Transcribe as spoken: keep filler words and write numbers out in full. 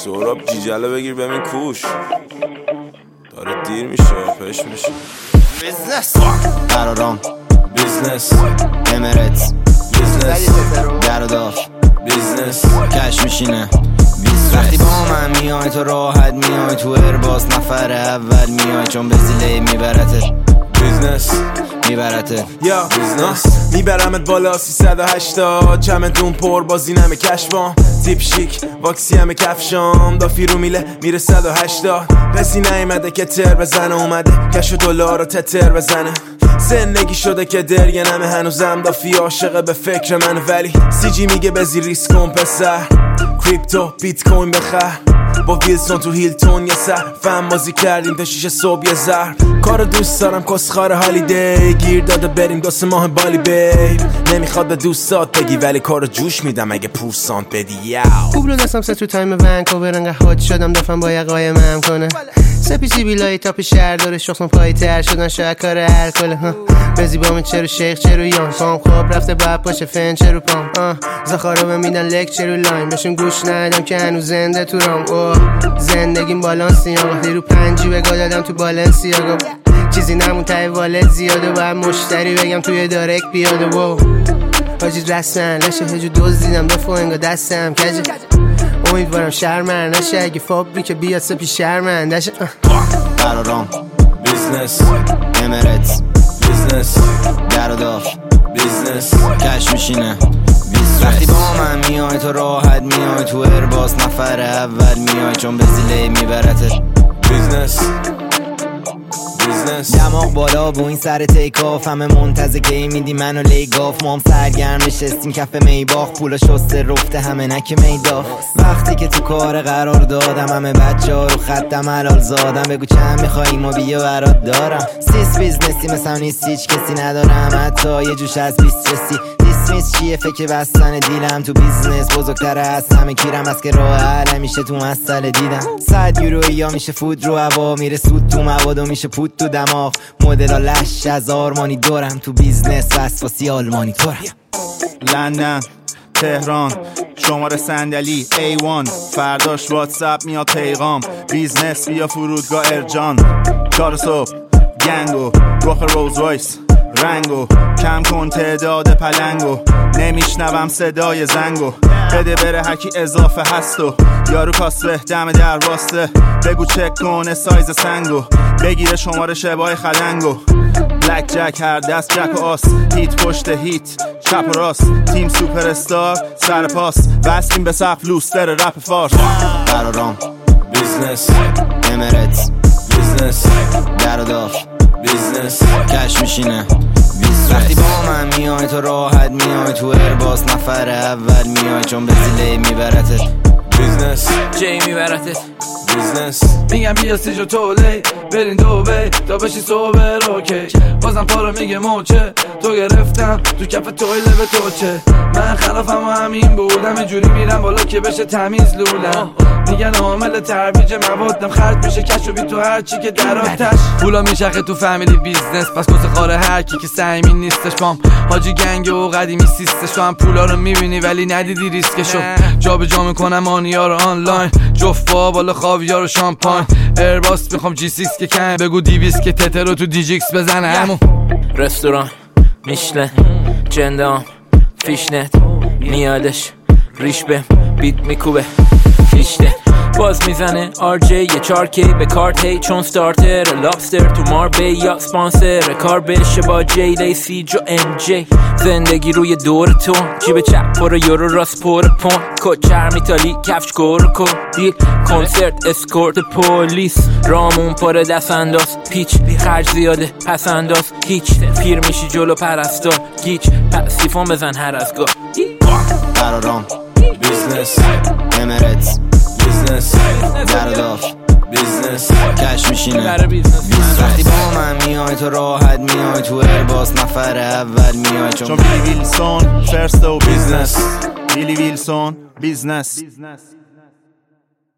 سهراب جیجله بگیر ببین کوش داره دیر میشه پش میشه. بیزنس قرارام بیزنس امارات بیزنس گرداف بیزنس کش میشینه. وقتی با من میای تو راحت میای تو ارباس نفر اول میای چون به زیله میبرته بیزنس میبرته یا بیزنس میبرمت بالا سیصد و هشتاد چمدون پر بازی نمه کشبام تیپ شیک واکسی همه کفشام دافی رو میله میره صد و هشتاد کسی نیمده که تر بزنه اومده کش و دلار رو تتر بزنه زندگی شده که درگه نمه هنوزم دافی عاشقه به فکر من ولی سی جی میگه بزی ریسک کن پسر کریپتو بیت کوین بخر با ویلسون تو هیلتون یه سر فهم بازی کردیم تا شیش صبح یه زهر کارو دوست دارم کسخار هالیدی گیر داده بریم دو سه ماه بالی بیب نمیخواد به دوستات بگی ولی کارو جوش میدم اگه پورسانت بدی یاو خوب رو دستم سه تو تایم ونکوور انگه هات شدم دفعم با یه قایمم کنه سپیسی بیلای تاپی شهر داره شخصم پایی تر شدن شاید کار الکل بزی با من چرو شیخ چرو یان پام خواب رفته باید پاشه فن چرو پام زخارو به میدن لک چرو لاین بهشون گوش ندم که هنوز زنده تو رام زندگیم بالانسی ها وقتی رو پنجی بگاه دادم تو بالانسی ها چیزی نمون تای والت زیاده باید مشتری بگم توی دارک بیاده و حاجی رسن لشه هجو دوز دیدم دفعه انگا دستم کجه امیدوارم شرمن نشه اگه فابریک بیاد سپی شرمندشه قرارام بیزنس امارات بیزنس گرداف بیزنس کش میشینه. وقتی با من میای تو راحت میای تو ارباس نفر اول میای چون به زیله میبرته بیزنس بیزنس دماغ بالا بو این سر تیک آف همه منتظر کی میدی منو لیگاف مام سرگرم نشستیم کف میباخ پولا شسته رفته همه نک میداف وقتی که تو کار قرار دادم همه بچه ها رو خطم حلال زادم بگو چند میخوایی ما بیا برات دارم سیس بیزنسی مثلا نیست هیچ کسی ندارم حتی یه جوش از بیست رسی دیسمیس چیه فکر بستن دیلم تو بیزنس بزرگتره از همه کیرم از که راه حل میشه تو مسئله دیدم صد یورو یا میشه فود رو هوا میره سود تو مواد و میشه پود تو دماغ مدل ها لش از آرمانی دورم تو بیزنس وسواسی آلمانی تورم لندن تهران شماره صندلی ای وان فرداش واتساپ میاد پیغام بیزنس بیا فرودگاه ارجان چهار صبح گنگو رخ روز رایس رنگو کم کن تعداد پلنگو نمیشنوم صدای زنگو بده بره هرکی اضافه هستو یارو کاسبه دم در واسطه بگو چک کنه سایز سنگو بگیره شماره شبای خلنگو بلک جک هر دست جک و آس هیت پشت هیت چپ و راست تیم سوپر استار سر پاس بستیم به سقف لوستر رپ فارس قرارام بیزنس امارات بیزنس گرداف بیزنس کش میشینه. وقتی با من میای تو راحت میای تو ارباس نفر اول میای چون به زیله میبرته بیزنس جی میبرته بیزنس میگم بیا سیج و تولی برین دوبی تا بشی صبح روکی بازم پارو میگه موچه تو گرفتم تو کف تویله به توچه من خلافم و همین بودم اینجوری میرم بالا که بشه تمیز لولم میگن عامل ترویج موادم خرج میشه کش و بی تو هرچی که در آتش پولا میشخه تو فامیلی بیزنس پس کس خاره هرکی که سعیمی نیستش بام حاجی گنگ و قدیمی سیستش تو هم پولا رو میبینی ولی ندیدی ریسکشو جا به جا میکنم آنیا رو آنلاین جفا بالا خاویار و شامپاین ایرباس میخوام جی سیکس که کن بگو دیویس که تتر رو تو دیجیکس بزنه همون رستوران میشلن جندام فیشنت میادش ریش به بیت میکوبه فیشته باز میزنه آر جی یه چار کی به کارت هی چون ستارتر لابستر تو ماربی یا سپانسر کار بشه با جی لیسی جو ام جی زندگی روی دور تو جیب چپ پر یورو راست پر پون کچر میتالی کفش کورکو دیل کنسرت اسکورت پولیس رامون پر دست انداز پیچ خرج زیاده پس انداز هیچ پیر میشی جلو پرستار گیچ پسیفون بزن هر از گاه قرارام بیزنس امارات بیزنس گرداف بیزنس کش میشینه. وقتی با من میای تو راحت میای تو ارباس نفر اول میای چون بیلی ویلسون فرست و بیزنس بیلی ویلسون بیزنس